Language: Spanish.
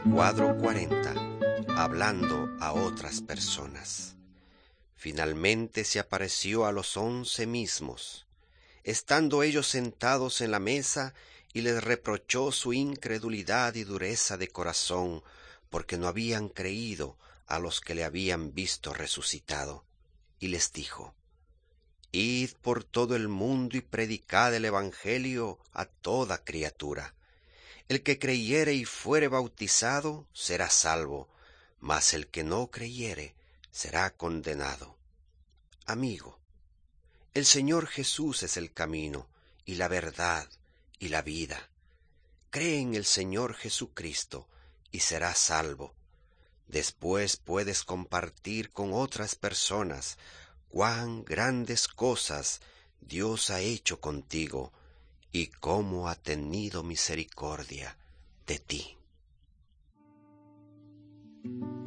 Cuadro 40. Hablando a otras personas. Finalmente se apareció a los 11 mismos, estando ellos sentados en la mesa, y les reprochó su incredulidad y dureza de corazón, porque no habían creído a los que le habían visto resucitado. Y les dijo: Id por todo el mundo y predicad el evangelio a toda criatura. El que creyere y fuere bautizado será salvo, mas el que no creyere será condenado. Amigo, el Señor Jesús es el camino y la verdad y la vida. Cree en el Señor Jesucristo y serás salvo. Después puedes compartir con otras personas cuán grandes cosas Dios ha hecho contigo y cómo ha tenido misericordia de ti.